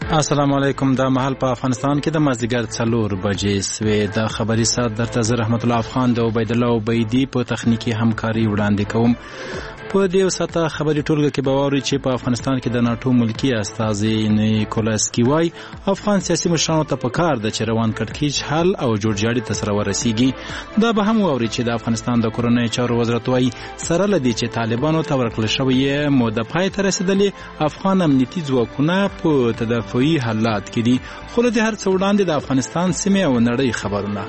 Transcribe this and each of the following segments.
السلام علیکم. دا مهال په افغانستان کې د مازدیګر 4 بجې سوې. د خبري سات درته زه رحمت الله افغان د عبید الله عبیدی په تخنیکی همکاري وړاندې کوم. په دې وساته خبري ټولګه کې به واوري چې په افغانستان کې د ناتو ملکی استازي نیکولاس کیوای افغان سیاسي مشرانو ته پکار د چروان کړکیچ حل او جوړجاړي ته سره ورسیږي. دا به هم واوري چې د افغانستان د کورنۍ چارو وزارت وايي سره لدی چې طالبانو ته ورکړل شوی موده پای ته رسیدلې افغان امنیتي ځواکونه په تدافعي حالات کې دي. خو له دې هر څه وړاندې د افغانستان سیمې او نړۍ خبرونه.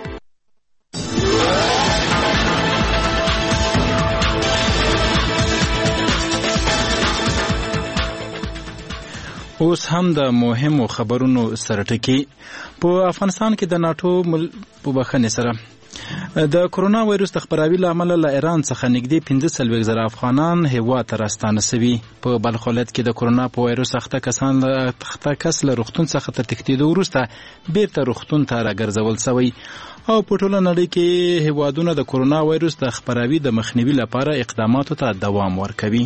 اوس هم د مهمو خبرونو سره ټکی. په افغانستان کې د ناتو په بخښنې سره د کرونا وایروس د خپراوي له امله له ایران څخه نږدې 15,000 افغانان هیواد ته راستانه شوي. په بلخ ولایت کې د کرونا په وایروس اخته کس له روغتون څخه تر تښتېدو وروسته بیرته روغتون ته راګرځول شوی او په ټوله نړۍ کې هیوادونه د کرونا وایروس د خپراوي د مخنیوي لپاره اقداماتو ته دوام ورکوي.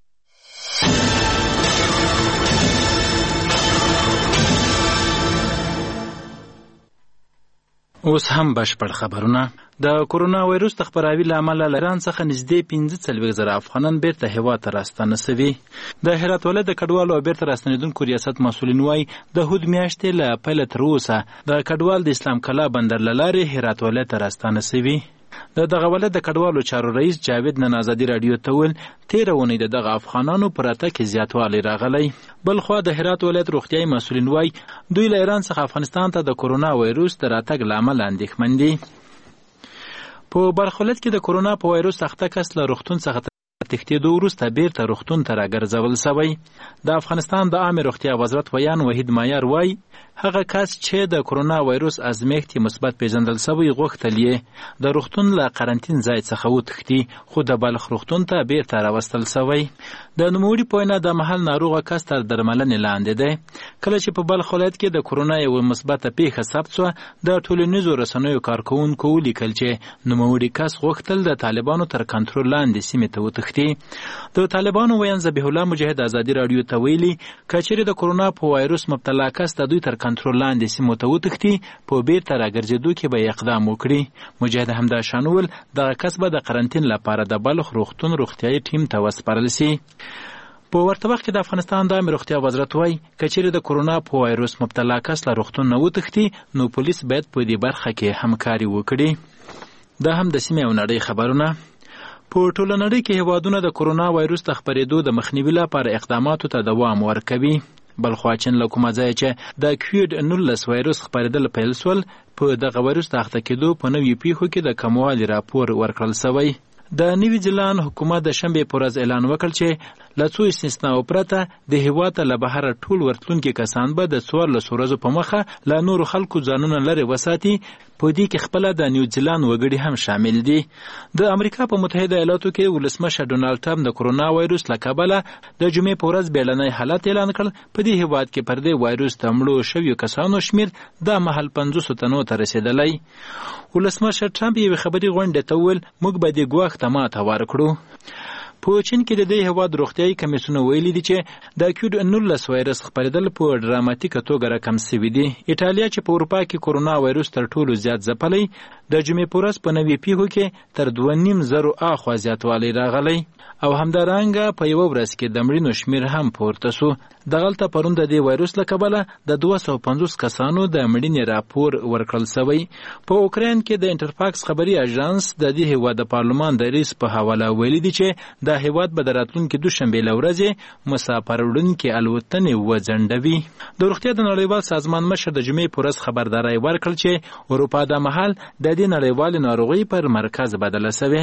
اوس هم بشپړ خبرونه. د کرونا وایروس د خپراوي له امله له ایران څخه نږدې 15,000 افغانان بیرته هیواد ته راستانه شوي. د هرات ولایت د کډوالو او بیرته راستنېدونکو ریاست مسؤلین وایي د هود میاشتې له پیله تر اوسه د کډوال د اسلام کلا بندر له لارې هرات ولایت ته راستانه شوي. د دغه ولایت د کډوالو چارو رئیس جاوید نن ازادي راډیو ته ویل تېره اونۍ د دغه افغانانو په راتګ کې زیاتوالی راغلی. بلخوا د هرات ولایت روغتیایي مسؤلین وایي دوی له ایران څخه افغانستان ته د کرونا وایروس د راتګ له امله اندېښمن دي. په بلخ ولایت کې د کرونا په وایروس اخته کس له روغتون څخه تښتېدو وروسته بیرته روغتون ته راګرځول شوی. د افغانستان د عامې روغتیا وزارت ویان وحید مایار وایي هغه کس چې د کرونا وایروس ازمېښت یې مثبت پیژندل شوی غوښتل یې د روغتون له قرنطین ځای څخه وتښتي خو د بلخ روغتون ته بیرته راوستل شوی. د نوموړي په وینا د محل ناروغه کس تر درملنې لاندې دی. کله چې په بلخ ولایت کې د کرونا یوه مثبته پیښه ثبت شوه د ټولنیزو رسنیو کارکوونکو ولیکل چې نوموړي کس غوښتل د طالبانو تر کنټرول لاندې سیمې ته وتښتي. د طالبانو ویان ذبیح الله مجاهد ازادي راډیو ته ویلي که چیرې د کرونا په وایروس مبتلا کس د دوی تر کنټرول لاندې سیمو ته وتښتي په بیرته راګرځېدو کې به اقدام وکړي. مجاهد همداشان وویل دغه کس به د قرنطین لپاره د بلخ روغتون روغتیایي ټیم ته وسپارل شي. په ورته وخت کې د افغانستان د عامې روغتیا وزارت وایي که چیرې د کرونا په وایروس مبتلا کس له روغتون نه وتښتي نو پولیس باید په دې برخه کې همکاري وکړي. دا هم د سیمې او نړۍ خبرونه. په ټوله نړۍ کې هیوادونه د کرونا وایروس د خپرېدو د مخنیوي لپاره اقداماتو ته دوام ورکوي. بلخوا چین له کومه ځایه چې د کوویډ-19 وایروس خپرېدل پیل شول په دغه وایروس د اخته کېدو په نویو پیښو کې د کموالي راپور ورکړل شوی. د نیوی زیلاند حکومت د شنبې په ورځ اعلان وکړ چې له څو استثناء پرته د هېواد ته له بهره ټول ورتلونکي کسان به د 14 ورځو په مخه له نورو خلکو ځانونه لرې وساتي. په دې کې خپله د نیوزیلاند وګړي هم شامل دي. د امریکا په متحده ایالاتو کې ولسمشر ډونالډ ټرمپ د کرونا وایروس له کبله د جمعې په ورځ بیړنی حالت اعلان کړ. په دې هېواد کې پر دې وایروس د مړو شویو کسانو شمېر د مهال 500 تنو ته رسېدلی. ولسمشر ټرمپ یوې خبري غونډې ته وویل موږ به دې ګواښ ته ماته ورکړو. په چین کې د دې هېواد روغتیایي کمیسیونو ویلي دي چې د کوویډ-19 وایرس خپرېدل په ډراماتیکه توګه راکم شوي دي. ایټالیا چې په اروپا کې کرونا وایروس تر ټولو زیات ځپلی د جمعې په ورځ په نوي پیښو کې تر 2,500 اخوا زیاتوالی راغلی او همدارنګه په یوه ورځ کې د مړینو شمېر هم پورته سو. دغلته پرون د دې وایروس له کبله د 250 کسانو د مړینې راپور ورکړل شوی. په اوکراین کې د انټرفاکس خبري اژانس د دې هېواد د پارلمان د رئیس په حواله ویلي دي چې د هېواد به د راتلونکي دوشنبې له ورځې مسافر وړونکي الوتنې وځنډوي. د روغتیا د نړیوال سازمان مشر د جمعې په ورځ خبرداری ورکړل چې اروپا د مهال د دې نړیوالې ناروغۍ پر مرکز بدله شوې.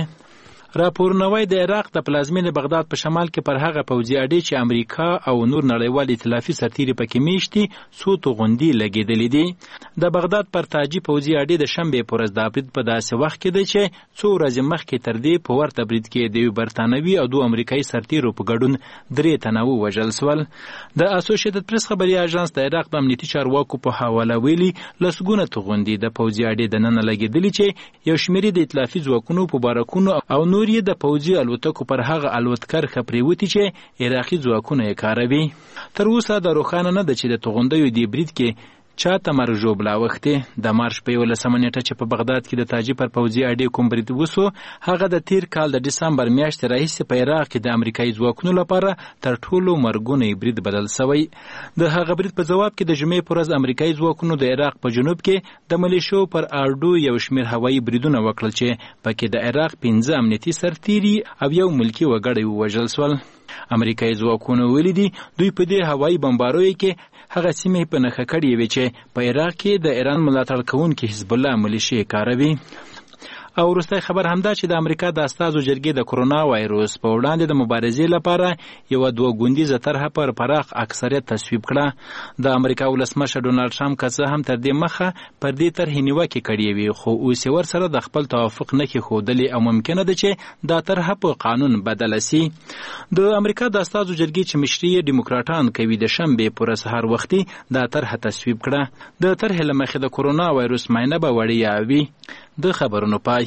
راپورنوی د عراق د پلازمینې بغداد په شمال کې پر هغه پوځي اډې چې امریکا او نور نړیوال ائتلافي سرتیري پکې میشتي څو توغندي لګېدلې دي. د بغداد پر تاجي پوځي اډې د شنبې په ورځ د برید په داسې وخت کې دی چې څو ورځې مخکې تر دې په ورته برید کې د یو برتانوي او 2 امریکایي سرتیرو په ګډون 3 تنه ووژل شول. د اسوسییټډ پریس خبري اژانس د عراق د امنیتي چارواکو په حواله ویلي لسګونه توغندي د پوځي اډې دننه لګېدلې چې یو شمېر د ائتلافي ځواکونو په بارکونو او نور سوریې د پوځي الوتکو پر هغه الوتکر خپریوتی چې عراقي ځواکونه یې کاروي. تر اوسه د روښانه نه ده چې د توغندیو دی برید کې چاته مرګ ژوبلا وختې. د مارچ په 11 نیټه چې په بغداد کې د تاجي پر پوځي اډې کوم برید وسو، هغه د تیر کال د دسمبر میاشتې راهیسې په عراق کې د امریکایي ځواکونو لپاره تر ټولو مرګونی برید بدل شوی. د هغه برید په جواب کې د جمعې پر ورځ امریکایي ځواکونو د عراق په جنوب کې د ملیشو پر اردو یو شمېر هوایي بریدونه وکړل چې پکې د عراق 15 امنیتي سرتیري او یو ملکي وګړی ووژل شول. امریکایي ځواکونو ویلي دي دوی په دې هوایي بمباریو کې هغه سیمې په نښه کړې وې چې په عراق کې د ایران ملاتړ کوونکي حزب الله ملیشې کاروي. او وروستی خبر همدا چې د امریکا د استازو جرګې د کرونا وایروس په وړاندې د مبارزې لپاره یوه 2 ګوندیزه طرحه پر پراخ اکثریت تصویب کړه. د امریکا ولسمشر ډونالډ ټرمپ که څه هم تر دې مخه پر دې طرحې نیوکې کړې وي، خو اوس یې ورسره د خپل توافق نښې ښودلې او ممکنه ده چې دا طرحه په قانون بدله سي. د امریکا د استازو جرګې چې مشري یې ډیموکراټان کوي د شنبې پوره سهار وختي دا طرحه تصویب کړه. د طرحې له مخې د کرونا وایروس معاینه به وړیا وي. د خبرونو پای.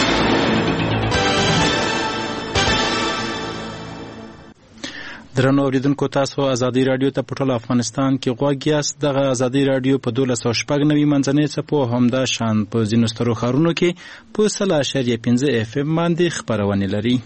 درنو اوریدونکو، تاسو ازادي رادیو ته په ټول افغانستان کې غوږ یاست. دغه ازادي رادیو په 1290 منځنۍ څپو همدا شان په ځینو سترو ښارونو کې په 100.5 FM باندې خپرونې لري.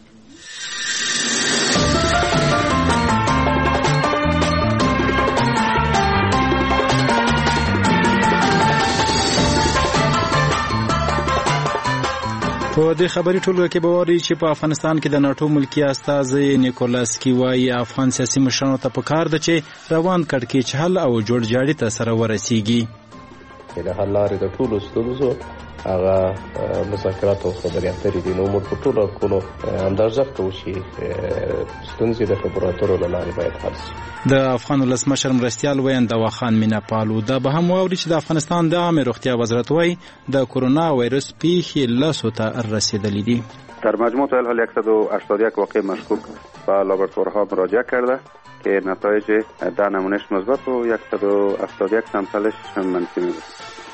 په دې خبري ټولګه کې به واري چې په افغانستان کې د ناټو ملکی استازی نیکولاس کی وایي افغان سیاسي مشرانو ته پکار ده چې روان کړکېچ حل او جوړجاړي ته سره ورسیږي. د حل لارې د ټولو ستونزو هغه مذاکرات او خبرې اترې دي. نو موږ په ټولو اړخونو اندازه کوو چې ستونزې د خبرو اترو له لارې باید حل شي. د افغان ولسمشر مرستیال ویاند واخان میناپالو دا به هم واوري چې د افغانستان د عامه روغتیا وزارت وایي د کرونا وایرس پیښې لاسو ته رسیدلې دي. در مجموع تا الحال 181 واقع مشکوک به لابراتوارها مراجعه کرده که نتایج 10 نمونهش مثبت و 171 سامپلش منفی میده.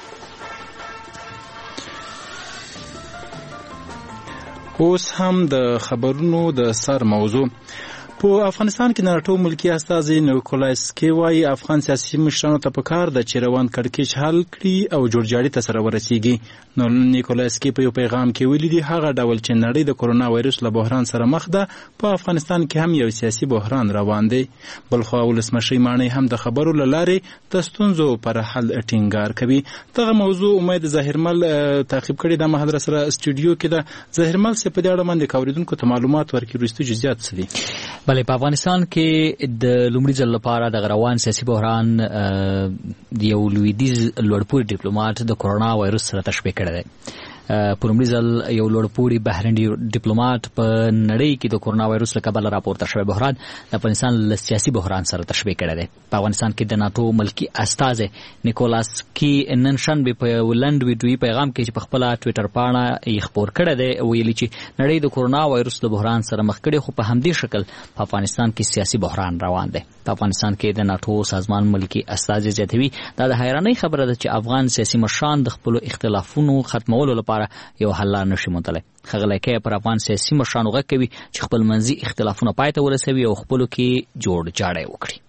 اوس هم د خبرونو د سر موضوع. په افغانستان کې ناټو ملکی استازی نیکولاس کی وایي افغان سیاسي مشرانو ته پکار ده چې روان کړکېچ حل کړي او جوړجاړي ته سره ورسیږي. نو نیکولاس کی په یو پیغام کې ویلي دي هغه ډول چې نړۍ د کرونا وایرس له بحران سره مخ ده، په افغانستان کې هم یو سیاسي بحران روان دی. بلخو ولسمشر مانی هم د خبرو له لارې د ستونزو پر حل ټینګار کوي. دغه موضوع امید ظاهرمل تعقیب کړي. د محضر سره استودیو کې د ظاهرمل څخه په دې اړه باندې اوریدونکو ته معلومات ورکړي. وروستي جزئیات څه دي؟ بله، په افغانستان کې د لومړي ځل لپاره د روان سیاسي بحران یو لویدیځ لوړپوړي ډیپلوماټ د کرونا وایرس سره تشبیه کړی دی. په لومړي ځل یو لوړپوړي بهرني ډیپلوماټ په نړۍ کې د کرونا وایرس له کبله راپورته شوی بحران د افغانستان له سیاسي بحران سره تشبیه کړی دی. په افغانستان کې د ناټو ملکی استازی نیکولاس کی نن شنبه په لند ویډیوي پیغام کې چې په خپل ټوئیټر پاڼه یې خپور کړی دی ویلي چې نړۍ د کرونا وایرس د بحران سره مخ کړي، خو په همدې شکل په افغانستان کې سیاسي بحران روان دی. په افغانستان کې د ناټو سازمان ملکی استازی زیاتوي دا د حیرانۍ خبره ده چې افغان سیاسي مشران د خپل اختلافونو ختمولو لپاره یو حل لار نشي موندلی. ښاغلی کی پر افغان سیاسي مشرانو غږ کوي چې خپل منځي اختلافونه پای ته ورسوي او خپلو کې جوړجاړی وکړي.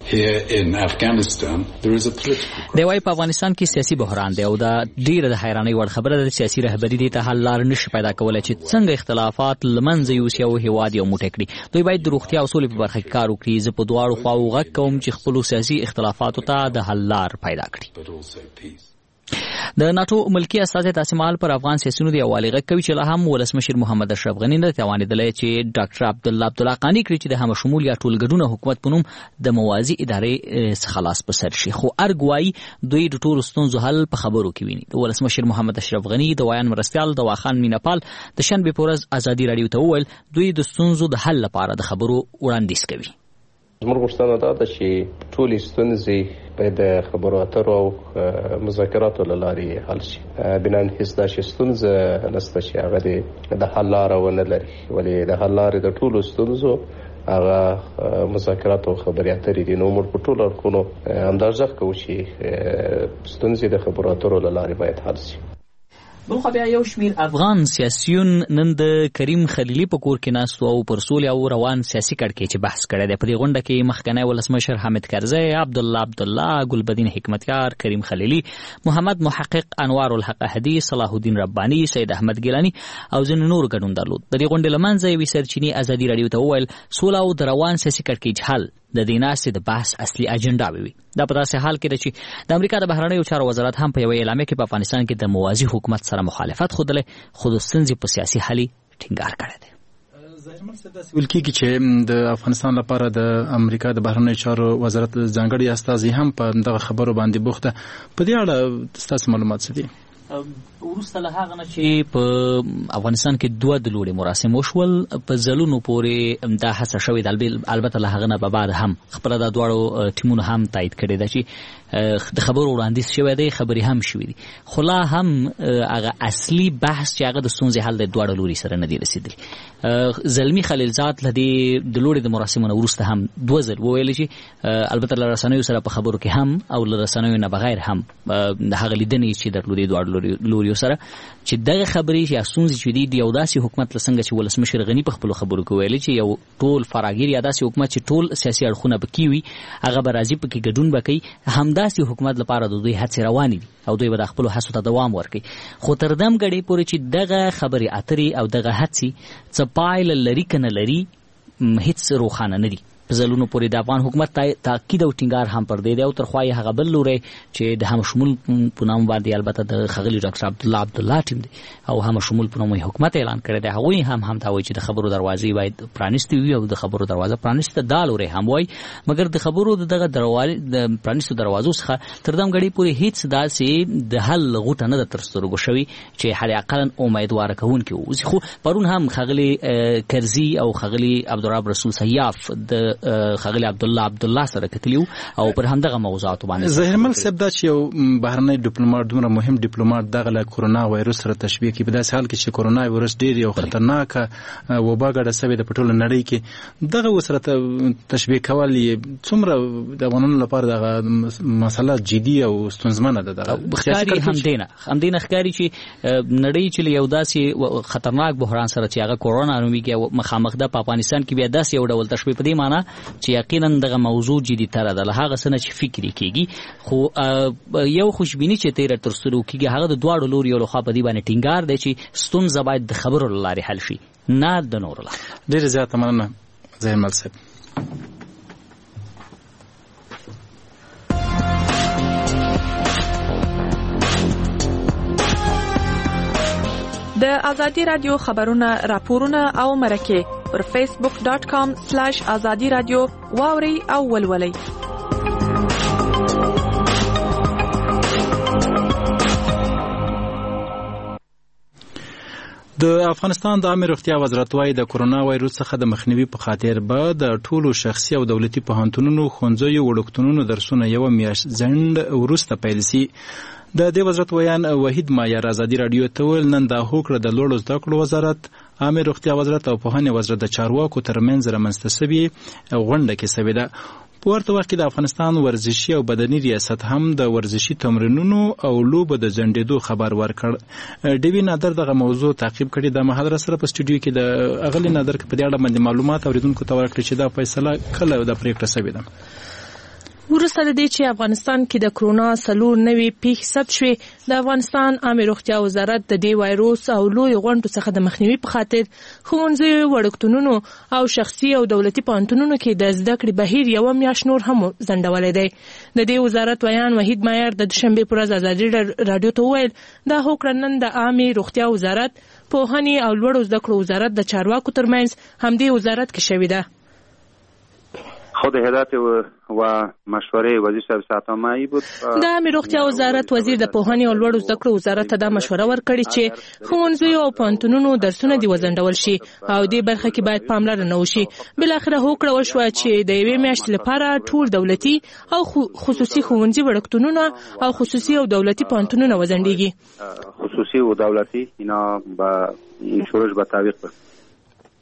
دی وايي په افغانستان کې سیاسي بحران دی او دا ډیره د حیرانۍ وړ خبره ده چې سیاسي رهبري دې ته حل لار نشي پیدا کولی چې څنګه اختلافات له منځه یوسي او هیواد یو موټی کړي. دوی باید د روغتیا او سولې په برخه کې کار وکړي. زه په دواړو خواو غږ کوم چې خپلو سیاسي اختلافاتو ته د حل لار پیدا کړي. د ناټو ملکی استازی تاسمال پر افغان سیاسيونو دی حواله غږ کوي چې لا هم ولسمشر محمد اشرف غنی نه توانیدلی چې ډاکټر عبدالله قانی کړي چې د هم شمول یا ټولګډونه حکومت په نوم د موازی ادارې څخه خلاص په سر شي. خو ارګوای دوی د ټولو ستونزو حل په خبرو کې ویني. د ولسمشر محمد اشرف غنی د ویان مرستیال د واخان میناپال د شنبه په ورځ ازادي رادیو ته وویل دوی د ستونزو د حل لپاره د خبرو وړاندیز کوي. زموږ غوښتنه دا ده چې ټولې ستونزې باید د خبرو اترو او مذاکراتو له لارې حل شي. بنان هیڅ داسې ستونزه نشته چې هغه د حل لاره ونه لري، ولې د حل لارې د ټولو ستونزو هغه مذاکرات او خبرې اترې دي. نو موږ په ټولو اړخونو اندازه کوو چې ستونزې د خبرو اترو له لارې باید حل شي. بلخو بیا یو شمیر افغان سیاسیون نن د کریم خلیلي په کور کې ناست او پر سولې او روان سیاسي کړکېچ چې بحث کړی دی. په دې غونډه کې مخکنی ولسمشر حامد کرزی، عبدالله، ګلبدین حکمتیار، کریم خلیلي، محمد محقق، انوار الحق احدي، صلاح الدین رباني، سید احمد ګیلاني او ځینې نور ګډون درلود. د دې غونډې له منځه یوې سرچینې ازادي راډیو ته وویل سوله او د روان سیاسي کړکېچ حل د دې ناستې د بحث اصلي اجنډا وي. دا په داسې حال کې ده چې د امریکا د بهرنیو چارو وزارت هم په یوه اعلامیه کې په افغانستان کې د موازي حکومت سره مخالفت ښودلی، خو د ستونزې په سیاسي حل ټینګار کړی دی. ظاهرمن صاحب داسې ویل کېږي چې د افغانستان لپاره د امریکا د بهرنیو چارو وزارت ځانګړي استازي هم په دغه خبرو باندې بوخت ده. په دې اړه ستاسو معلومات څه دي؟ وروسته له هغه نه چې په افغانستان کې 2 د لوړې مراسم وشول، په ځلونو پورې دا هڅه شوې ده، البته له هغه نه به بعد هم خپله دا دواړو ټیمونو هم تایید کړې ده چې د خبرو وړاندیز شوی دی، خبرې هم شوې دي، خو لا هم هغه اصلي بحث چې هغه د ستونزې حل د دواړو لوري سره نه دی رسېدلی. زلمي خلیلزاد له دې د لوړې د مراسمو نه وروسته هم 2 ځل وویل چې البته له رسنیو سره په خبرو کې هم او له رسنیو نه بغیر هم د هغه لیدنې چې درلودې دواړو لوریو سره چې دغه خبرې چې ستونزې چې دي یو داسې حکومت له څنګه چې ولسمشر غني په خپلو خبرو کې ویلي چې یو ټول فراګیر یا داسې حکومت چې ټول سیاسي اړخونه پکې وي هغه به راځي پکې ګډون به کوي، همداسې حکومت لپاره د دوی هڅې روانې دي او دوی به د خپلو هڅو ته دوام ورکوي. خو تر دم ګړۍ پورې چې دغه خبرې اترې او دغه هڅې څه پایله لري که نه لري هیڅ روښانه نه دي. په ځلونو پورې د افغان حکومت تاکید او ټینګار هم پر دی او تر خوا یې هغه بل لوری چې د همشمول په نام باندې البته د ښاغلي ډاکټر عبدالله ټیم دی او همشمول په نوم حکومت اعلان کړی دی، هغوی هم دا وایي چې د خبرو دروازې باید پرانیستې وي او د خبرو دروازه پرانیسته دا لوری هم وایي، مګر د خبرو دغه د پرانیستو دروازو څخه تر دم ګړۍ پورې هیڅ داسې د حل غوټه نه ده تر سترګو شوې چې حد اقلا امیدواره کوونکې واوسي. خو پرون هم ښاغلي کرزي او ښاغلي عبدالرب رسول سیاف د ښاغلي عبدالله سره کتلیو او پر همدغه موضوعاتو باندې. ظاهرمن صاحب دا چې یو بهرنی ډیپلوماټ دومره مهم ډیپلوماټ دغه له کورونا وایرس سره تشبیه کوي، په داسې حال کې چې کورونا وایرس ډېر یو خطرناکه وبا ګډه سوې ده په ټوله نړۍ کې، دغه ورسره تشبیه کول څومره د افغانانو لپاره دغه مسله جدي او ستونزمنه ده. ښکاري همدې نه ښکاري چې نړۍ چې یو داسې خطرناک بحران سره چې هغه کورونا نومیږي مخامخ ده، په افغانستان کې بیا داسې یو ډول تشبیه په دې معنی چې یقینا دغه موضوع جدي تر ده له هغه څه نه چې فکر کېږي، خو یو خوشبیني چې تیره تر سترګو کېږي هغه د دواړو لوریو لخوا په دې باندې ټینګار دی چې ستونزه باید د خبرو له لارې حل شي نه د نورو لارې. ډېره زیاته مننه ظاهرمل صاحب. د ازادي رادیو خبرونه، راپورونه او مرکه پر facebook.com/azadi radio واوري او ولولي. د افغانستان د عامه روغتیا وزارت وايي د کورونا وایرس څخه د مخنیوي په خاطر به د ټولو شخصي او دولتي پوهنتونونو، ښوونځیو، وړکتونونو درسونه یوه میاشت ځنډ وروسته پیل شي. د دې وزارت ویان وحید مایار ازادي راډیو ته ویل نن دا هوکړه د لوړو زده کړو وزارت، عامه روغتیا وزارت او پوهنې وزارت د چارواکو ترمنځ رامنځته شوې غونډه کې شوې ده. په ورته وخت کې د افغانستان ورزشي او بدني ریاست هم د ورزشي تمرینونو او لوبو د ځنډېدو خبر ورکړ. ډیوی نادر دغه موضوع تعقیب کړي. د مهادره سره په سټوډیو کې د اغلی نادر په دې اړه باندې معلومات اوریدونکو ته ورکړي چې دا فیصله کله د پریکړه شوې ده. وروسته د دې چې افغانستان کې د کرونا 4 نوې پیښې ثبت شوې، د افغانستان عامه روغتیا وزارت د دې وایروس او لوی غونډو څخه د مخنیوي په خاطر ښوونځیو، وړکتونونو او شخصي او دولتي پوهنتونونو کې د زده کړې بهیر یوه میاشت نور هم ځنډولی دی. د دې وزارت ویان وحید مایار د دوشنبې په ورځ ازادي راډیو ته وویل دا هوکړه نن د عامه روغتیا وزارت، پوهنې او لوړو زده کړو وزارت د چارواکو ترمنځ همدې وزارت کې شوې ده. خود هدایت و مشوره وزیر صاحب ساتمایی بود. د عامه روغتیا وزارت وزیر د پوهنې او لوړو زده کړو وزارت ته دا مشوره ورکړې چې ښوونځیو او پوهنتونونو درسونه دې وځنډول شي او دې برخه کې باید پاملرنه وشي. بلاخره هوکړه وشوه چې د یوې میاشتې لپاره ټول دولتي او خصوصي ښوونځي، وړکتونونه او خصوصي او دولتي پوهنتونونه وځنډېږي. خصوصي او دولتي اینا به این شورش به تعویق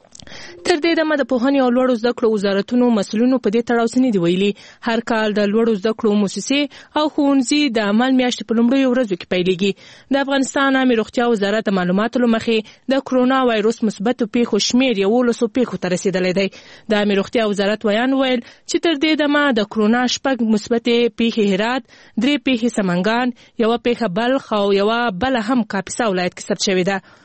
تر دې دمه د پوهنې او لوړو زده کړو وزارتونو مسؤلینو په دې تړاو څه نه دي ویلي. هر کال د لوړو زده کړو مؤسسې او ښوونځي د عمل میاشتې په لومړیو ورځو کې پیلېږي. د افغانستان عامې روغتیا وزارت د معلوماتو له مخې د کرونا وایروس مثبتو پیښو شمېر 11 پیښو ته رسېدلی دی. د عامې روغتیا وزارت ویان ویل چې تر دې دمه د کرونا 6 مثبتې پیښې هرات، 3 پیښې سمنګان، 1 پیښه بلخ او 1 بله هم کاپیسا ولایت کې ثبت شوې ده.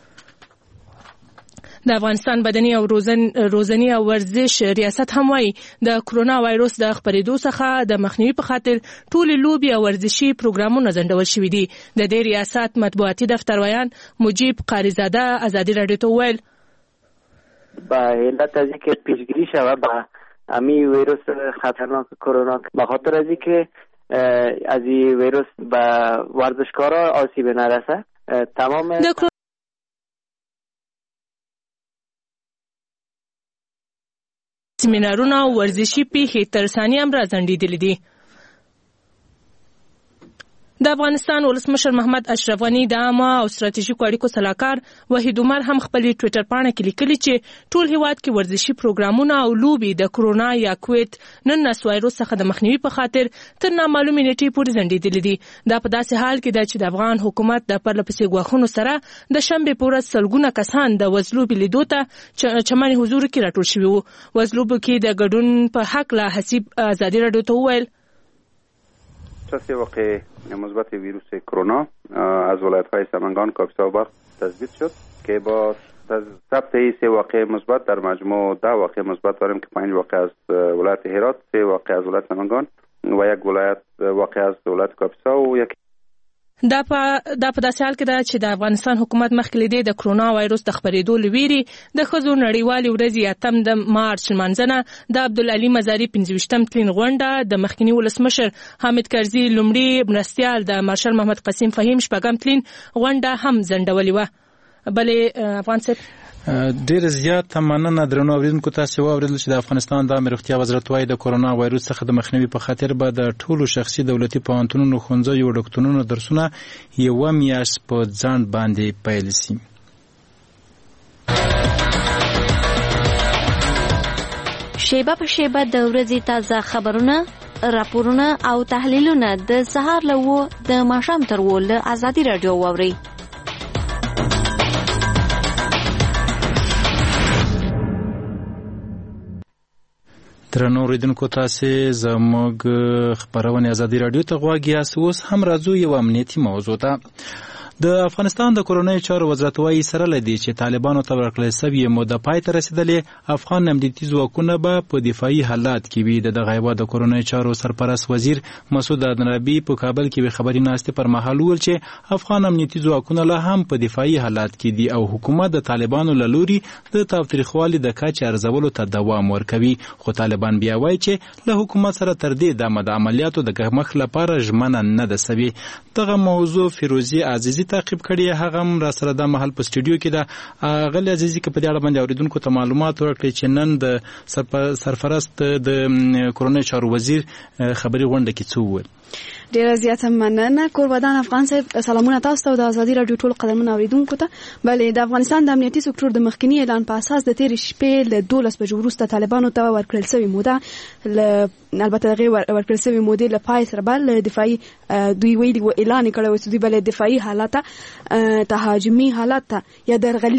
د افغانستان بدني او روزنی او ورزش ریاست هم وایي د کرونا وایروس د خپرېدو څخه د مخنیوي په خاطر ټولې لوبې او ورزشي پروګرامونه ځنډول شوي دي. د دې ریاست مطبوعاتي دفتر ویان مجیب قاریزاده ازادي راډیو ته وویل با علت از اینکه پیشگیری شود با امی ویروس خطرناک کرونا به خاطر از اینکه از این ویروس به ورزشکارا آسیب نرسه تمام سیمینارونه او ورزشي پیښې تر ثانیې هم راځنډېدلې دي. د افغانستان ولسمشر محمد اشرف غني د عامه او ستراتیژیکو اړیکو سلاکار وحید عمر هم خپل ټوئیټر پاڼه کې لیکلي چې ټول هیواد کې ورزشي پروګرامونه او لوبې د کرونا یا کووید-19 وایروس څخه د مخنیوي په خاطر تر نامعلومې نیټې پورې ځنډېدلې دي. دا په داسې حال کې ده چې د افغان حکومت د پرلهپسې ګواښونو سره د شنبې په ورځ سلګونه کسان د وزلوبې لیدو ته چمن حضور کې راټول شوي وو. وزلوبو کې د ګډون په حق له حسیب ازادي راډیو ته وویل سه واقع مثبت ویروس کرونا از ولایت‌های سمنگان، کاپیسا و بلخ تثبیت شد که با ثبت این 3 واقع مثبت در مجموع 10 واقع مثبت داریم که 5 واقع از ولایت هرات، 3 واقع از ولایت سمنگان و 1 واقع از ولایت کاپیسا و 1 دا په داسې حال کې ده چې د افغانستان حکومت مخکې له دې د کرونا وایروس د خپرېدو له ویرې د ښځو نړیوالې ورځې 8 د مارچ لمانځنه د عبدالعلي مزاري 25م تلین غونډه د مخکني ولسمشر حامد کرزي لومړي مرستیال د مارشال محمد قاسم فهیم 4م تلین غونډه هم ځنډولې وه. بلې افغان صاحب ډیر زیات مننه درنو اوریدونکو. تاسو واوریدل چې د افغانستان د عامې روغتیا وزارت وايي د کرونا وایروس څخه د مخنیوي په خاطر به د ټولو شخصي دولتي پوهنتونونو، ښوونځیو او ډاکټرونو درسونه 1 میاشت په ځنډ باندې پیل شي. شیبه په شیبه د ورځې تازه خبرونه، راپورونه او تحلیلونه د سهار له 9 د ماښام تر 10 له ازادي راډیو واورئ. درنو اوریدونکو، تاسو زموږ خبرونه ازادي راډیو ته غواړئ. اوس هم راځو یو امنیتي موضوع ته. د افغانستان د کورونای چارو وزارت وايي سره لدی چې طالبانو ته ورکړل شوی موده پای ته رسیدلې افغان امنیتي ځواکونه به په دفاعي حالات کې وي. د غیبه د کورونای چارو سرپرست وزیر مسعود ادنربی په کابل کې خبري ناشته پر مهال ویل چې افغان امنیتي ځواکونه له هم په دفاعي حالات کې دي او حکومت د طالبانو له لوري د تاوتریخوالي د کچې ارزولو ته دوام ورکوي. خو طالبان بیا وایي چې له حکومت سره تر دې د عملیاتو د کمښت لپاره ژمنه نه ده سوي. دغه موضوع فیروزی عزیزی تعقیب کړی. هغه هم را سره د محل په سټوډیو کې ده. غل عزیزی که په دې اړه باندې اوریدونکو ته معلومات ورکړي چې نن د سرپرست د کورونای چارو وزیر خبري غونډه کې څه وویل. ډیره زیاته مننه. کوربدان افغان صاحب سلامونه تاسو ته او د ازادي راډیو ټول قدرمن اوریدونکو ته. بلې د افغانستان د امنیتي سکتور د مخکنی اعلان په اساس د تیر شپې له 12 بجو وروسته طالبانو ته ورکړل شوی موده البته هغه ورکړل شوی موده له پای سره بل دفاعي دوی ویلي و اعلان کړو چې دوی بل دفاعي حالت تهاجمي حالت یا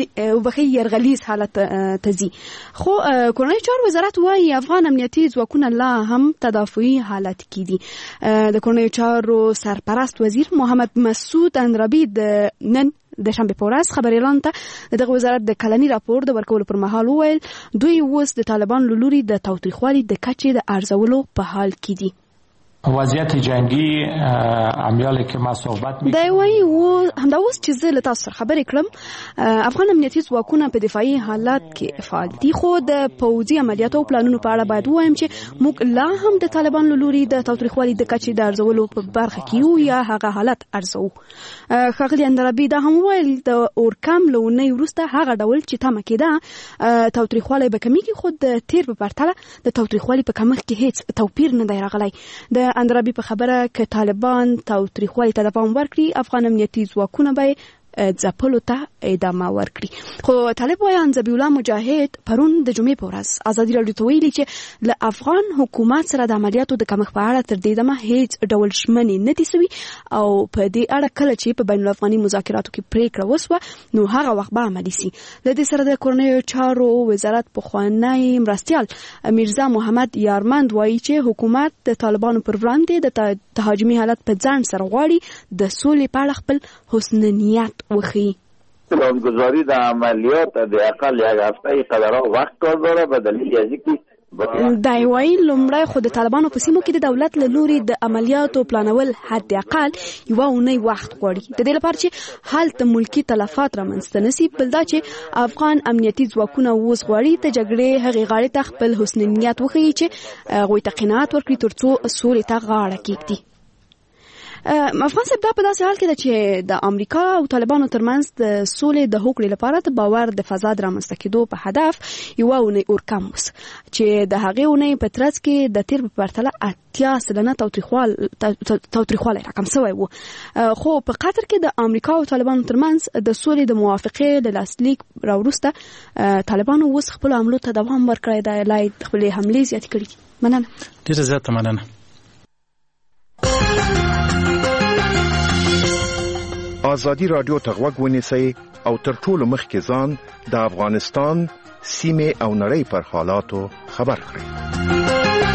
يرغلیز حالت تزي. خو کورونای چارو وزارت وايي افغان امنیتي ځواکونه لا هم تدافعي حالت کې دي. د کورونای چارو سرپرست وزیر محمد مسعود ادنربی د نن د شنبه په ورځ خبري اعلان ته دغه وزارت د کلنی راپور د ورکولو پر مهال وویل دوی اوس د طالبان له لوري د تاوتریخوالي د کچې د ارزولو په حال کې دي. وضعیت جنگی عملیاتی که ما صحبت می‌کنیم دا وایي و همدا اوس چې زه له تاسو سره خبرې کړم افغان امنیتي ځواکونه په دفاعي حالات کې فعال دي. خو د پوځي عملیاتو او پلانونو په اړه باید ووایم چې موږ لا هم د طالبان له لوري د تاوتریخوالي د کچې د ارزولو په برخه کې یو یا هغه حالت ارزو. ښاغلي ادنربی دا هم ویل د اورکم له اونۍ وروسته هغه ډول چې تمه کېده تاوتریخوالي به کمیږي خو د تیر په پرتله د تاوتریخوالي په کمښت کې هیڅ توپیر نه دی راغلی. د ادنربی په خبره ک طالبان تاوتریخوالي ته دوام ورکړي افغان امنیتي ځواکونه به ځپلو ته ادامه ورکړي. خو طالب ویان ذبیح الله مجاهد پرون د جمعې په ورځ ازادي راډیو ته ویلي چې له افغان حکومت سره د عملیاتو د کمښت په اړه تر دې دمه هیڅ ډول ژمنې نه دي سوي او په دې اړه کله چې په بین الافغاني مذاکراتو کې پریکړه وسوه نو هغه وخت به عملي سي. له دې سره د کورنیو چارو وزارت پخوانی مرستیال میرزا محمد یارمند وایي چې حکومت د طالبانو پر وړاندې د تهاجمي حالت په ځان سره غواړي د سولې په اړه خپل حسن نیت وښيي. پلانگذاری د عملیات د اقل یک هفته قدر وقت کار داره به دلیل از اینکه دای وایي لومړی خو د طالبانو په سیمو کې د دولت له لوري د عملیاتو پلانول حد اقل یوه اونۍ وخت غواړي د دې لپاره چې هلته ملکي تلفات رامنځته نه سي. بل دا چې افغان امنیتي ځواکونه اوس غواړي د جګړې هغې غاړې ته خپل حسن نیت وښیي چې هغوی ته قناعت ورکړي تر څو سولې ته غاړه کېږدي. افغان صاحب دا په داسې حال کې ده چې د امریکا او طالبانو ترمنځ د سولې د هوکړې لپاره د باور د فضا د رامنځته کېدو په هدف یوه اونۍ اورکم وس چې د هغې اونۍ په ترڅ کې د تیر په پرتله 80% تاوتریخوالی راکم سوی و. خو په قطر کې د امریکا او طالبانو ترمنځ د سولې د موافقې د لاسلیک راوروسته طالبانو اوس خپلو حملو ته دوام ورکړی دی، لا یې خپلې حملې زیاتې کړي دي. مننه. ډېره زیاته مننه. ازادي راډیو ته غوږ ونیسئ او تر ټولو مخکې ځان د افغانستان سیمې او نړۍ پر حالاتو خبر کړئ.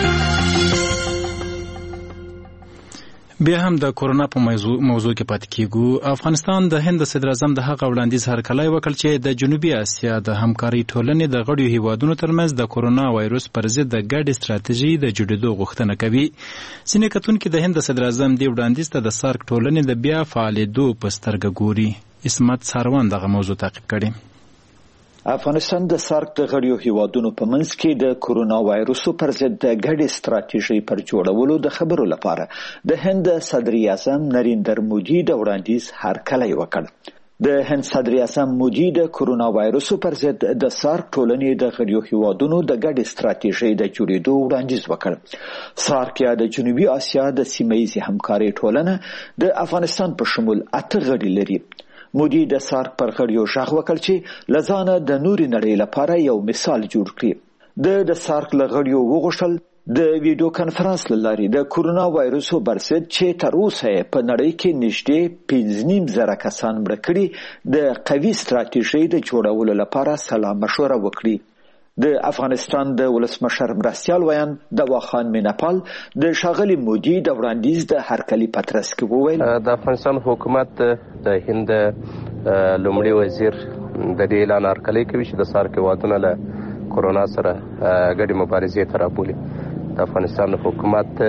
بیا هم د کورونا په موضوع کې پاتې کیږو. افغانستان د هند صدر اعظم د هغه وړاندیز هرکلی وکړ چې د جنوبي اسیا د همکارۍ ټولنې د غړیو هیوادونو ترمنځ د کورونا وایروس پر ضد د ګډې ستراتیژۍ د جوړېدو غوښتنه کوي. ځینې کتونکي د هند صدر اعظم دې وړاندیز ته د سارک ټولنې د بیا فعالېدو په سترګه ګوري. اسمت ساروان دغه موضوع تعقیب کړي. افغانستان د سارک د غړیو هیوادونو په منځ کې د کورونا وایروس پر ضد د ګډې ستراتیژۍ پر جوړولو د خبرو لپاره د هند صدر اعظم نریندر مودي د وړاندیز هرکلی وکړ. د هند صدر اعظم مودي د کورونا وایروس پر ضد د سارک ټولنې د غړیو هیوادونو د ګډې ستراتیژۍ د جوړېدو وړاندیز وکړ. سارک یا د جنوبي اسیا د سیمه‌ییزې همکارۍ ټولنه د افغانستان په شمول 8 غړي لري. مودي د سارک پر غړیو غږ وکړ چې له ځانه د نورې نړۍ لپاره یو مثال جوړ کړي. د سارک له غړیو وغوښتل د ویډیو کانفرنس له لارې د کورونا وایروس پر ضد چې تر اوسه په نړۍ کې نږدې 5.5 کسان مړه کړي د قوي ستراتیژۍ د جوړولو لپاره سلا مشوره وکړي. د افغانستان د ولسمشر مرستیال ویان دوا خان میناپال د ښاغلي مودي د وړاندیز د هرکلي په ترڅ کې وویل د افغانستان حکومت د هند لومړي وزیر د دې اعلان هرکلی کوي چې د سارک هیوادونه له کورونا سره ګډې مبارزې ته رابولي. د افغانستان حکومت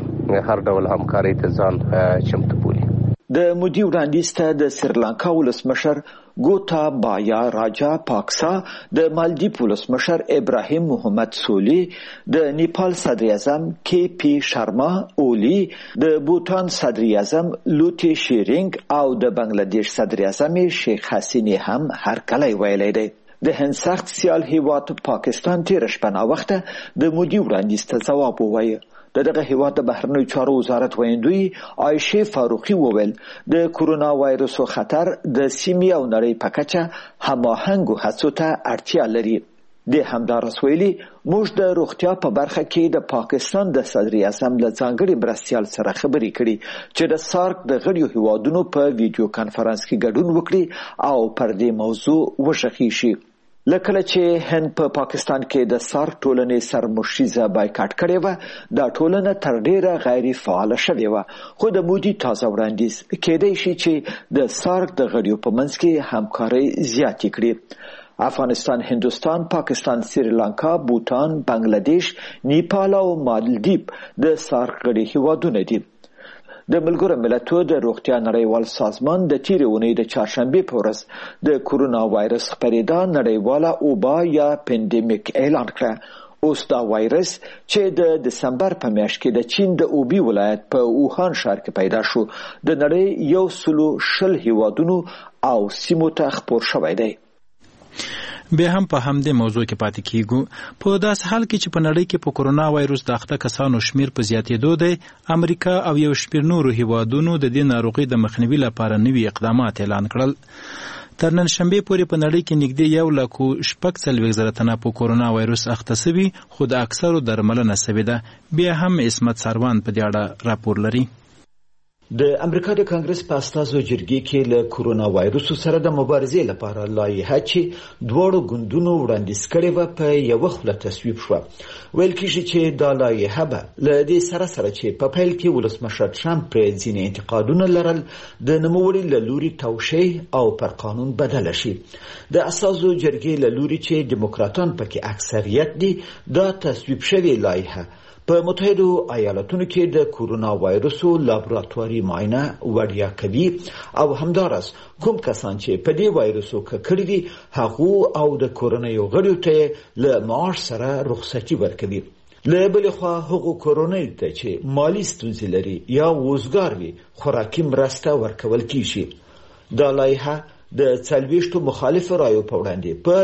هر ډول همکارۍ ته ځان چمتو بولي. د مودي وړاندیز ته د سریلانکا ولسمشر ګوتا بایا راجا پاکسا، د مالدیپ ولسمشر ابراهیم محمد سولی، د نیپال صدر اعظم کی پی شرما اولی، د بوتان صدر اعظم لوتی شیرینگ او د بنگلادیش صدر اعظم شیخ حسینی هم هرکلی ویلی دی. د هند سخت سیال هیواد پاکستان تیر شپه ناوخته د مودي وړاندیز ته ځواب ووایه. دغه هیواد د بهرنیو چارو وزارت ویندوی عایشه فاروقی وویل د کورونا وایروس خطر د سیمې او نړۍ په کچه هماهنګو هڅو ته اړتیا لري. د همدارس ویلي موږ د روغتیا په برخه کې د پاکستان د صدر اعظم له ځانګړي مرستیال سره خبرې کړي چې د سارک د غړیو هیوادونو په ویډیو کانفرنس کې ګډون وکړي او پر دې موضوع وشخي شي. لکه چې هند په پاکستان کې د سارک ټولنې سرمشریزه بایکاټ کړې وه، دا ټولنه تر ډیره غیر فعاله شوې وه، خو د مودي تازه وړاندیز کېدای شي چې د سارک د غړیو په منځ کې همکارۍ زیاتې کړي. افغانستان، هندوستان، پاکستان، سریلانکا، بوتان، بنگلادیش، نیپال او مالدیپ د سارک غړي هیوادونه دي. د ملګرو ملتونو د روغتیا نړیوال سازمان د تیرې اونۍ د چهارشنبې په ورځ د کورونا وایرس خپرېدا نړیواله وبا یا پاندیمیک اعلان کړه. اوس دا وایرس چې د دسمبر په میاشت کې د چین د اوبی ولایت په ووهان ښار کې پیدا شو، د نړۍ 120 هیوادونو او سیمو ته خپور شوی دی. بیا هم په همدې موضوع کې پاتې کیږو. په داسې حال کې چې په نړۍ کې په کورونا وایروس د اخته کسانو شمیر په زیاتېدو دی، امریکا او یو شمېر نورو هیوادونو د دې ناروغۍ د مخنیوي لپاره نوي اقدامات اعلان کړل. تر نن شنبې پورې په نړۍ کې نږدې 1,46,000 تنه په کورونا وایروس اخته سوي، خو د اکثرو درملنه سوې ده. بیا هم عصمت سروان په دې اړه راپور لري. د امریکا د کانګرس په استازو جرګې کې له کورونا وایروس سره د مبارزې لپاره لایحه چې دواړو ګوندونو وړاندیز کړې و په یو خوله تصویب شو. ویل کېږي چې دا لایحه به له دې سره چې په پیل کې ولسمشر ټرمپ پر ځینې انتقادونه لرل د نوموړي له لوري توشیح او پر قانون بدل شي. د استازو جرګې له لوري چې دیموکراتان پکې اکثریت دي، دا تصویب شوی لایحه په متحده ایالاتونو کې د کورونا وایروسو لابراتواري معاینه وړیا کوي او همدارس کوم کسان چې په دې وایروسو ککړي دي هغه او د کورونا یو غړي ته له معاش سره رخصتي ورکوي. له بل خوا هغه کورونا ته چې مالی ستونزې لري یا وزګار وي خوراکي مرسته ورکول کیږي. دا لایحه د 40 مخالف رایو په وړاندې په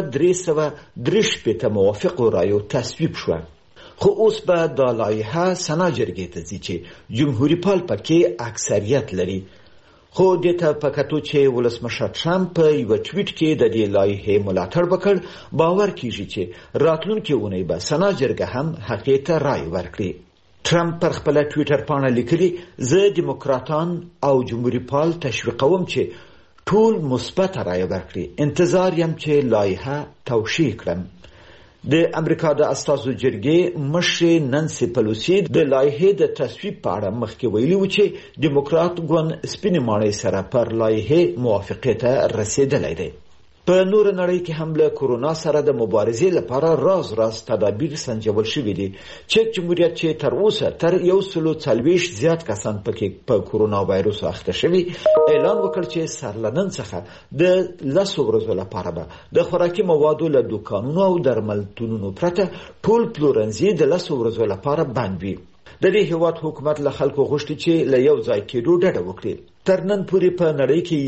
330 موافق رایو تصویب شو. خو اوس به دا لایحه سنا جرګې ته ځي چې جمهوریت پال پکې اکثریت لري. خو د ته پکاتو چې ولسمشر ټرمپ په یو ټویټ کې د دې لایحې ملاتړ وکړ، باور کیږي چې راتلونکي اونۍ به سنا جرګه هم حقیقت ته رائے ورکړي. ټرمپ پر خپل ټویټر باندې لیکلي، زه دیموکراتان او جمهوریت پال تشویقوم چې ټول مثبت رائے ورکړي. انتظار یم چې لایحه توشیح کړم. د امریکا د استازو جرګې مشر نانسي پلوسی د لایحې د تصویب په اړه مخکې ویلي و چې دیموکرات ګوند سپینې ماڼۍ سره پر لایحې موافقت ته رسیدلی دی. په نور نړۍ کې هم له کورونا سره د مبارزې لپاره راز تدابیر سنجول شوي دي. چک جمهوریت چې تر اوسه تر 140 زیات کسان پکې په کورونا وایروس اخته شوي اعلان وکړ چې سرلنن څخه د 10 ورځو لپاره به د خوراکي موادو له دوکانونو او درملتونونو پرته ټول پلورنځي د 10 ورځو لپاره بند وي. د دې هیواد حکومت له خلکو غوښتي چې له یو ځای کېدو ډډه وکړي. تر نن پورې په نړۍ کې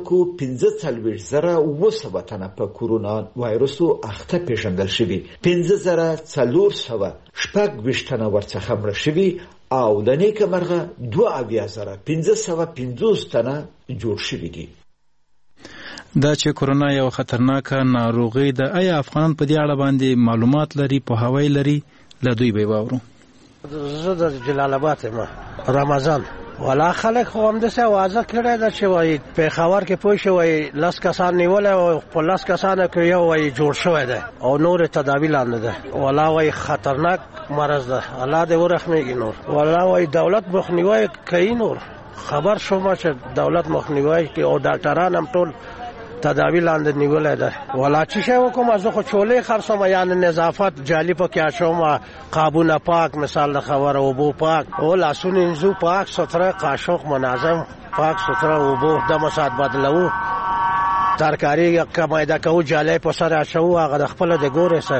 1,45,200 تنه په کورونا وایروسو اخته پیژندل شوي، 5,426 تنه ورڅخه مړه شوي او د نیکه مرغه 2,550 تنه جوړ شوي دي. دا چې کورونا یو خطرناکه ناروغي ده، آیا افغانان په دې اړه باندې معلومات لري، پوهاوی لري؟ له دوی به واورو. زه د جلال آباد یم. رمضان ولا خلک خو هم داسې اوازه کړې ده چې وایي پېښور کې پوه شو وایي 10 کسان نیولې او په 10 کسانو کې یو وایي جوړ شوی دی او نور تداوی لاندې ده. ولا وایي خطرناک مرض ده، الله دې ورحمېږي. نور ولا وایي دولت مخنیوی کوي. نور خبر شوم چې دولت مخنیوی کوي او ډاکټران هم ټول تداوی لاندې نیولې ده. ولا چې شی وکم زه خو چولې خرڅوم، یعنی نظافت جالي پکې اچوم، قابونه پاک، مثال د خبره اوبو پاک او لاسونه انزو پاک ستره، قاشق منظم پاک ستره، اوبو د مسات بدلو، ترکاری کمایده کو جالي په سره اچو، هغه د خپل د ګورې سره.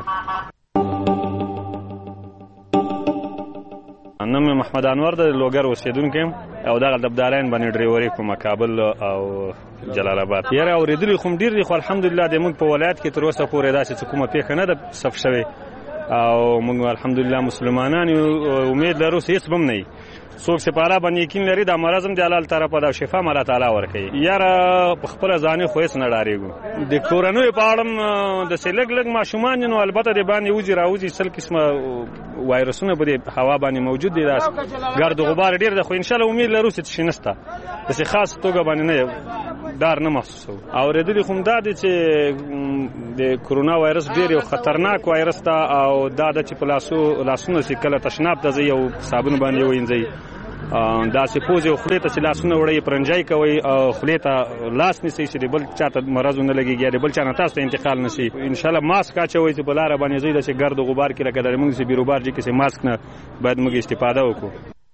نوم محمد انور د لوګر اوسیدونکو او دغه دبدارین باندې ډریوري کوم کابل او جلال آباد. یاره اوریدلی خو ډیر دي، خو الحمدلله د موږ په ولایت کې تر اوسه پورې داسې کومه پیښه نه ده صف شوی او موږ الحمدلله مسلمانان یو، امید لرو چې هیڅ بم نه وي. څوک چې په الله باندې یقین لري دا مرض هم د الله طرف ده، شفا هم الله تعالی ورکوي. یاره په خپله ځانې خو هیڅ نه ډارېږو. د کورنیو په اړه داسې لږ ماشومان نو البته د باندې وځي راوځي 100 قسمه وایرسونه په دې هوا باندې موجود دي، داسې ګرد غبار ډېر ده، خو انشاءالله امید لرو چې شي نشته، داسې خاص توګه باندې نه ډار نه محسوسوو. اورېدلي خو دا دی چې د کورونا وایرس ډېر یو خطرناک وایرس ده او دا ده چې په لاسونه چې کله تشناب ته ځئ یو صابون باندې ووینځئ، داسې پوزې او خولې ته چې لاسونه وړئ پرنجی کوئ او خولې ته لاس نیسئ چې د بل چا ته مرض ونه لګېږي یا د بل چا نه تاسو ته انتقال نه شي. انشاءالله ماسک اچوئ چې په لاره باندې ځئ داسې ګرد غبار کې لکه د موږ چې بیروبار چې کسې ماسک نه باید موږ استفاده وکړو.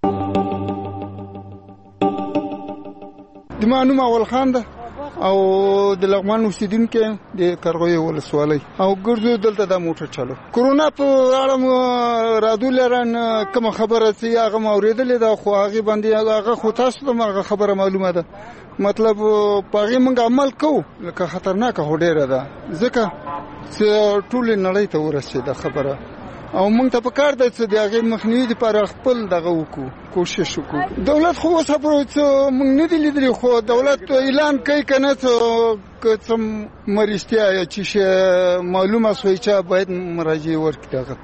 د ما نوم اول خان ده او د لغمان اوسیدونکو د کرغوی ولسوالۍ او ګرځو دلته د موټر چالو. کورونا په اړه رادیو لران کوم خبره چې هغه اوریدلې ده، خو هغه باندې هغه خو تاسو ته هغه خبره معلومه ده، مطلب په هغه موږ عمل کوو لکه خطرناکه هډیره ده، ځکه چې ټول نړۍ ته ورسېده خبره او موږ ته پکار ده چې د هغې مخنیوي لپاره خپل دغه وکړو کوشش وکړو. دولت خو اوس موږ نه دي لیدلي خو دولت اعلان کوي که نه که څه مرستیا یا چې معلومه شوی چې باید مراجعه وکړي دغه.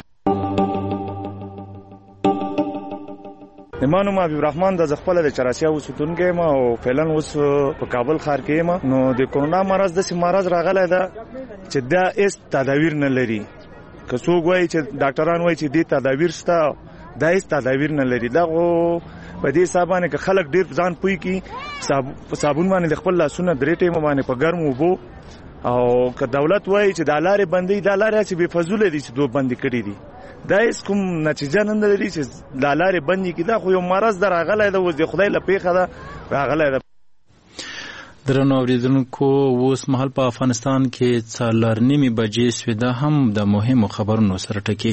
ما نوم حبیب رحمان د خپل د چراسیا اوسیدونکی یم او فعلا اوس په کابل ښار کې یم. نو د کورونا مرض داسې مرض راغلی ده چې دا هېڅ تدابیر نه لري. که څوک وایي چې ډاکټران وایي چې دې تدابیر شته، دا هېڅ تدابیر نه لري. دا خو په دې حساب باندې که خلک ډېر ځان پوه کړي په صابون باندې د خپل لاسونه 3 ټیمه باندې په ګرم اوبو، او که دولت وایي چې دا لارې بندوي، دا لارې چې بې فضوله دي چې دوی بندې کړي دي، دا هېڅ کوم نتیجه نه لري چې دا لارې بندې کړي. دا خو یو مرض ده راغلی ده، اوس د خدای له پېښه ده راغلی ده. درنو اوریدونکو، اوس مهال په افغانستان کې 4:30 بجې سوې. دا هم د مهمو خبرونو سره ټکي.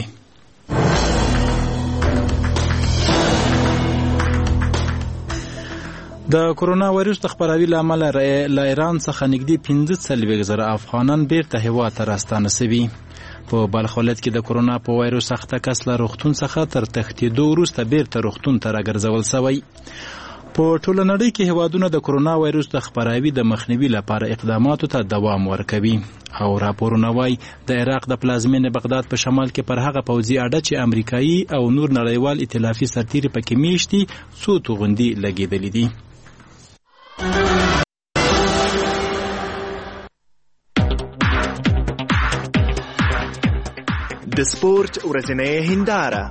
د کورونا وایرس د خپراوي له امله له ایران څخه نږدې 45,000 افغانان بیرته هیواد ته راستانه شوي. په بلخ ولایت کې د کورونا په وایرس اخته کس له روغتون څخه تر تښتېدو وروسته بیرته روغتون ته راګرځول شوی. په ټوله نړۍ کې هیوادونه د کورونا وایرس د خپراوي د مخنیوي لپاره اقداماتو ته دوام ورکوي او راپورونه وایي د عراق د پلازمینې بغداد په شمال کې پر هغه پوځي اډه چې امریکایي او نور نړیوال ائتلافي سرتیري پکې میشتي څو توغندي لګېدلې دي. د سپورت ورځنۍ هنداره.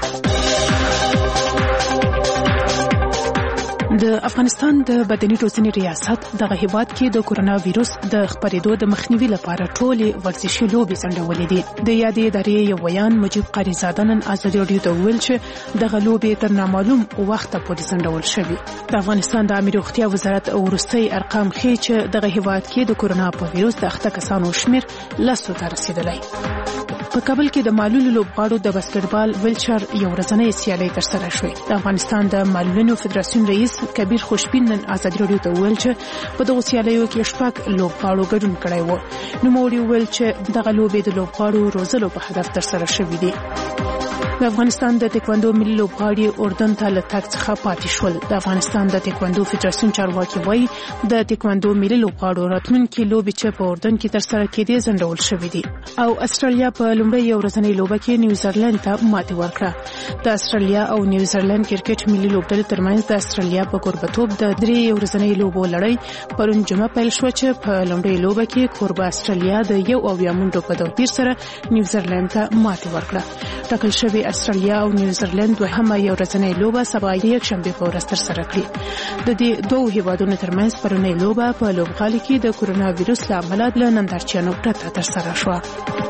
د افغانستان د بدني روزنې ریاست دغه هیواد کې د کورونا وایرس د خپرېدو د مخنیوي لپاره ټولې ورزشي لوبې ځنډولې دي. د یادې ادارې یو ویان مجیب قاریزاده نن ازادي راډیو ته وویل چې دغه لوبې تر نامعلوم وخته پورې ځنډول شوي. د افغانستان د عامه روغتیا وزارت وروستي ارقام ښیي چې دغه هیواد کې د کورونا په وایرس د اخته کسانو شمېر 10 ته رسیدلی. په کابل کې د معلولو لوبغاړو د باسکټبال ویلچر یو ورځنۍ سیالي ترسره شوې. د افغانستان د معلولینو فدراسیون رئیس کبیر خوشبین نن ازادي راډیو ته وویل چې په دغو سیالیو کې 6 لوبغاړو ګډون کړی و. نوموړي وویل چې دغه لوبې د لوبغاړو روزلو په هدف ترسره شوې دي. د افغانستان د تکواندو ملي لوبغاړي اردن ته له تګ څخه پاتې شول. د افغانستان د تکواندو فدراسیون چارواکي وایي د تکواندو ملي لوبغاړو راتلونکي لوبې چې په اردن کې ترسره کېدې ځنډول شوې دي. او استرالیا په لومړۍ ورځنۍ لوبه کې نیوزیلند ته ماتې ورکړه. د استرالیا او نیوزیلند کرکټ ملي لوبډلې ترمنځ د استرالیا په کوربتوب د 3 ورځنۍ لوبو لړۍ پرون جمعه پیل شو چې په لومړۍ لوبه کې کوربه استرالیا د 1 منډو په توپیر سره نیوزیلند ته ماتې ورکړه. ټاکل شوی استرالیا او نیوزیلند دوهمه ورځنۍ لوبه سبا یکشنبه په ورځ ترسره کړي. د دې دوه هیوادونو ترمنځ پرونۍ لوبه په لوبغالي کې د کورونا وایرس له امله له نندارچیانو پرته ترسره شوه.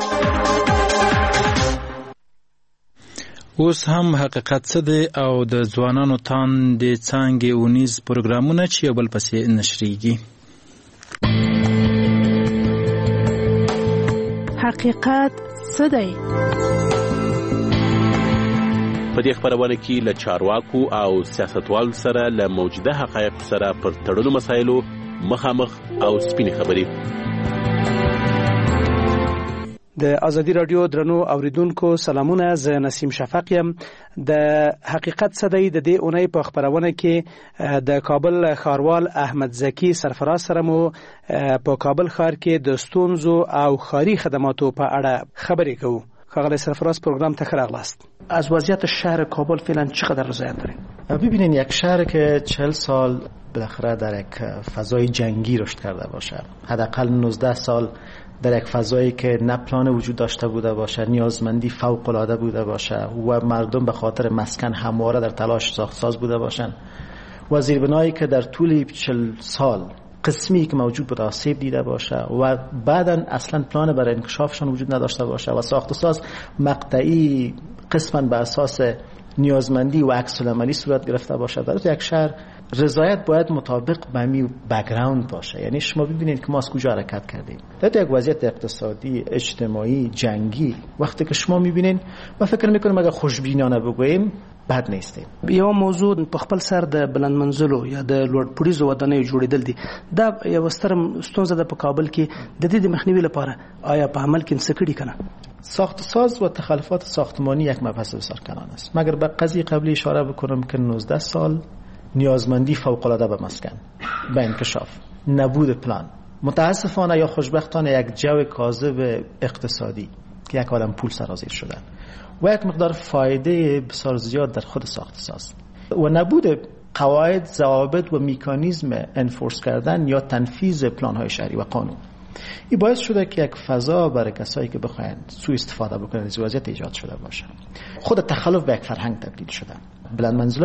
اوس هم حقیقت څه دی او د ځوانانو تاندې څانګې اونیز پروګرامونه چې یو بل پسې نشریږي. حقیقت څه دی؟ په دې خبرونه کې له چارواکو او سیاستوالو سره له موجوده حقایقو سره پر تړلو مسایلو مخامخ او سپینې خبرې. د ازادي رادیو درنو اوریدونکو سلامونه، زه نسیم شفق یم. د حقیقت څه دی د دې اونۍ په خبرونه کې د کابل ښاروال احمد زکی سرفراز سره مو په کابل ښار کې د ستونزو او ښاري خدماتو په اړه خبرې کوو. ښاغلی سرفراز پروگرام ته ښه راغلاست. از وضعیت شهر کابل فعلا چقدر رضایت دارید؟ ببینین یک شهر که 40 سال بالاخره در یک فضای جنگی رشد کرده باشه، حداقل 19 سال در یک فضایی که نه پلان وجود داشته بوده باشه، نیازمندی فوق العاده بوده باشه و مردم به خاطر مسکن همواره در تلاش ساختساز بوده باشند و زیربنایی که در طول 40 سال قسمی که موجود بود آسیب دیده باشه و بعداً اصلا پلان برای انکشافشان وجود نداشته باشه و ساختساز مقطعی قسما به اساس نیازمندی و عکس العملی صورت گرفته باشه، در یک شهر رضایت باید مطابق به همین بک‌گراند باشه. یعنی شما ببینید که ما از کجا حرکت کردیم. در یک وضعیت اقتصادی، اجتماعی، جنگی، وقتی که شما میبینید، ما فکر میکنم اگر خوشبینانه بگوییم بد نیستیم. یو موضوع په خپل سر د بلند منزلو یا د لوړ پوړیزو ودانیو جوړیدل دي. دا یو ستر ستونزه ده په کابل کې. د دې د مخنیوي لپاره آیا په عمل کې څه کړي کنه؟ ساخت ساز و تخلفات ساختمانی یک مبحث بسیار کلان است. مگر به قضیه قبلی اشاره بکنم که 19 سال نیازمندی فوق‌العاده به مسکن، به انکشاف، نبود پلان، متاسفانه یا خوشبختانه یک جو کاذب اقتصادی که یک عالم پول سرازیر شدن و یک مقدار فایده بسیار زیاد در خود ساخت ساز و نبود قواعد، ضوابط و مکانیزم انفورس کردن یا تنفیذ پلان‌های شهری و قانون، این باعث شده که یک فضا برای کسایی که بخواین سوء استفاده بکنن از وضعیت ایجاد شده باشه. خود تخلف به یک فرهنگ تبدیل شده. بلند منزل